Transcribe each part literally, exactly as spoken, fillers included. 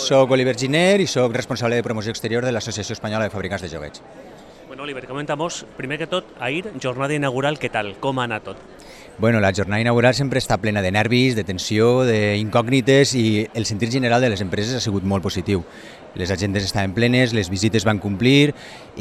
Soc Oliver Giner i soc responsable de promoció exterior de l'Associació Espanyola de Fabricants de Joguets. Bueno, Oliver, comentamos, primer que tot, ahir, jornada inaugural, què tal? Com ha anat tot? Bueno, la jornada inaugural sempre està plena de nervis, de tensió, d'incògnites i el sentit general de les empreses ha sigut molt positiu. Les agendes estaven plenes, les visites van complir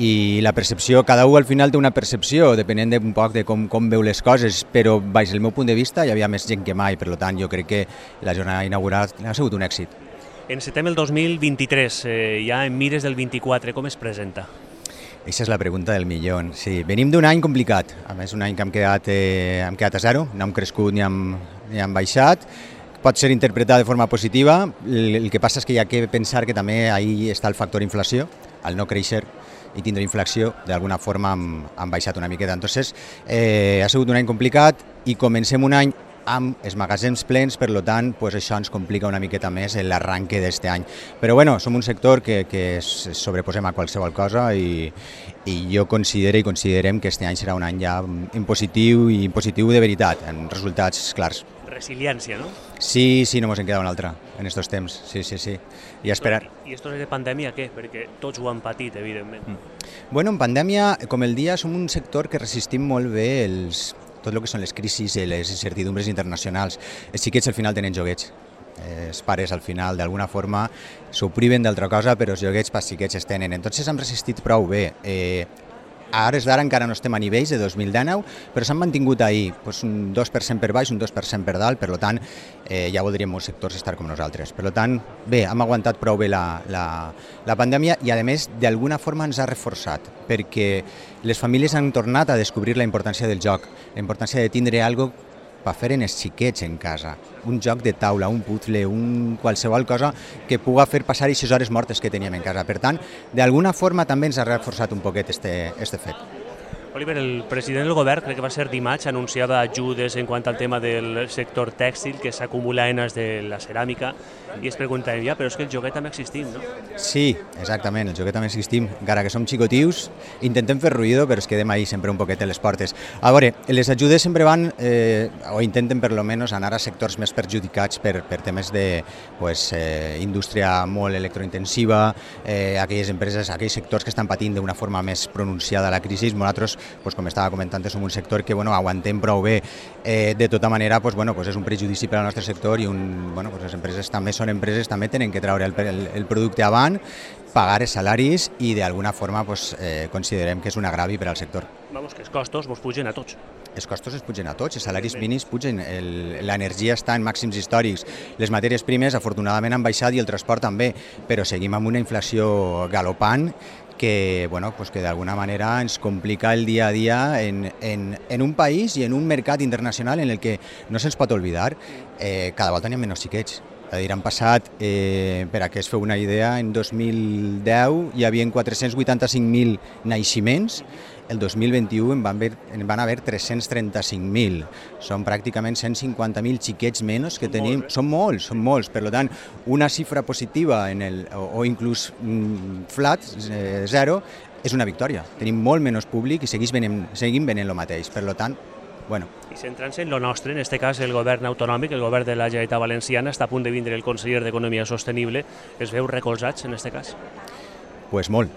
i la percepció, cada un al final té una percepció, depenent d'un poc de com, com veu les coses, però baix el meu punt de vista hi havia més gent que mai, per tant jo crec que la jornada inaugural ha sigut un èxit. Encetem el dos mil vint-i-tres, eh, ja en mires del vint-i-quatre, com es presenta? Aquesta és la pregunta del milió. Sí, venim d'un any complicat, a més un any que hem quedat, eh, hem quedat a zero, no hem crescut ni hem, ni hem baixat, pot ser interpretat de forma positiva, el, el que passa és que hi ha que pensar que també ahí està el factor inflació, al no créixer i tindre inflació, d'alguna forma hem, hem baixat una miqueta. Entonces, eh, ha sigut un any complicat i comencem un any amb els magatzems plens, per tant, pues això ens complica una miqueta més l'arranque d'aquest any. Però bueno, som un sector que, que sobreposem a qualsevol cosa i, i jo considero i considerem que aquest any serà un any ja en positiu i en positiu de veritat, en resultats clars. Resiliència, no? Sí, sí, no mos en queda una altra en aquests temps, sí, sí, sí. I esperar. I esto de pandèmia què? Perquè tots ho han patit, evidentment. Mm. Bueno, en pandèmia, com el dia, som un sector que resistim molt bé els tot el que són les crisis i les incertidumbres internacionals. Els xiquets al final tenen joguets. Els pares al final d'alguna forma s'ho priven d'altra cosa, però els joguets pels xiquets es tenen. Entonces hem resistit prou bé. Eh, a hores d'ara encara no estem a nivells de dos mil dinou, però s'han mantingut ahir, pues un dos per cent per baix, un dos per cent per dalt, per tant eh, ja voldrien molts sectors estar com nosaltres. Per tant, bé, hem aguantat prou bé la, la, la pandèmia i a més d'alguna forma ens ha reforçat, perquè les famílies han tornat a descobrir la importància del joc, la importància de tindre alguna cosa per fer en els xiquets en casa, un joc de taula, un puzzle, un qualsevol cosa que pugui fer passar aquestes hores mortes que teníem en casa. Per tant, d'alguna forma també ens ha reforçat un poquet este, este fet. Oliver, el president del govern, crec que va ser dimarts, anunciava ajudes en quant al tema del sector tèxtil, que s'acumula eines de la ceràmica, i es preguntàvem, ja, però és que el joguet també existim, no? Sí, exactament, el joguet també existim. Encara que som xicotius, intentem fer ruïdo, però es quedem ahí sempre un poquet a les portes. A veure, les ajudes sempre van, eh, o intenten per lo menos anar a sectors més perjudicats per, per temes de pues, eh, indústria molt electrointensiva, eh, aquelles empreses, aquells sectors que estan patint d'una forma més pronunciada la crisi. Nosaltres, pues, com estava comentant, som un sector que bueno, aguantem prou bé. Eh, de tota manera, pues, bueno, pues és un prejudici per al nostre sector i un, bueno, pues les empreses també són empreses, també tenen que treure el, el, el producte avant, pagar els salaris i d'alguna forma pues, eh, considerem que és un agravi per al sector. Vamos, que els costos vos pugen a tots. Els costos es pugen a tots, els salaris mínims pugen, l'energia està en màxims històrics, les matèries primes afortunadament han baixat i el transport també, però seguim amb una inflació galopant que, bueno, pues que d'alguna manera ens complica el dia a dia en, en, en un país i en un mercat internacional en el que no se'ns pot oblidar, eh, cada volta n'hi ha menys xiquets. És a dir, han passat, eh, per a que es feu una idea, en dos mil deu hi havia quatre-cents vuitanta-cinc mil naixements, el dos mil vint-i-u en van haver, en van haver tres-cents trenta-cinc mil. Són pràcticament cent cinquanta mil xiquets menys que tenim. Són molts, són molts. Per tant, una xifra positiva en el, o, o inclús mm, flat, eh, zero, és una victòria. Tenim molt menys públic i seguim venent, seguim venent el mateix. Per tant, bueno. I centrant-se en lo nostre, en aquest cas el govern autonòmic, el govern de la Generalitat Valenciana, està a punt de vindre el conseller d'Economia Sostenible, es veu recolzats en aquest cas? Pues molt.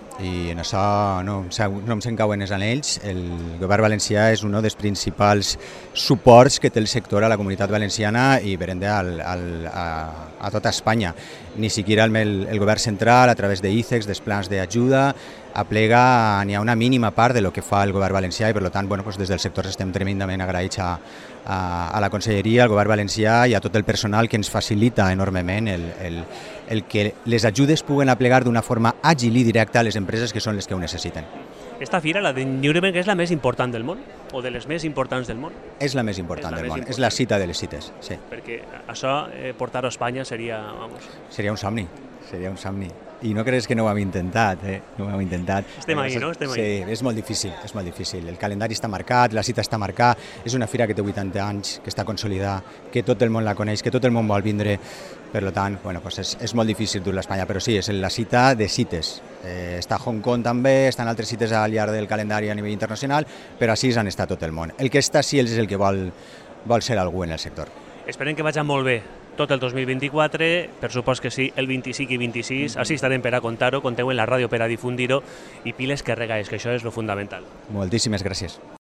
I en això no, no em se'n cauen els anells. El govern valencià és un dels principals suports que té el sector a la comunitat valenciana i per ende al, al, a, a tota Espanya. Ni siquiera el, el govern central, a través d'I C E X, dels plans d'ajuda, aplega n'hi ha una mínima part de lo que fa el govern valencià i per tant bueno, doncs des del sector estem tremendament agraïts a, a, a la conselleria, al govern valencià i a tot el personal que ens facilita enormement el, el, el que les ajudes puguen aplegar d'una forma àgil i directa a les empreses que són les que ho necessiten. Esta fira, la de Nuremberg, és la més important del món? O de les més importants del món? És la més important és la del més món, important. és la cita de les cites, sí. Perquè això, eh, portar-ho a Espanya seria, vamos... Seria un somni, seria un somni. I no creus que no ho hem intentat, eh? No ho hem intentat. Estem ahí, no? Estem ahí. Sí, és molt difícil, és molt difícil. El calendari està marcat, la cita està marcada, és una fira que té vuitanta anys, que està consolidada, que tot el món la coneix, que tot el món vol vindre. Per tant, bueno, pues és, és molt difícil dur-la a Espanya, però sí, és la cita de cites. Eh, està a Hong Kong també, estan altres cites al llarg del calendari a nivell internacional, però així han estat tot el món. El que està sí és el que vol, vol ser algú en el sector. Esperem que vagi molt bé tot el dos mil vint-i-quatre, per supost que sí, el vint-i-cinc i vint-i-sis, així estarem per a contar-ho, conteu en la ràdio per a difundir-ho i piles que regaes, que això és lo fundamental. Moltíssimes gràcies.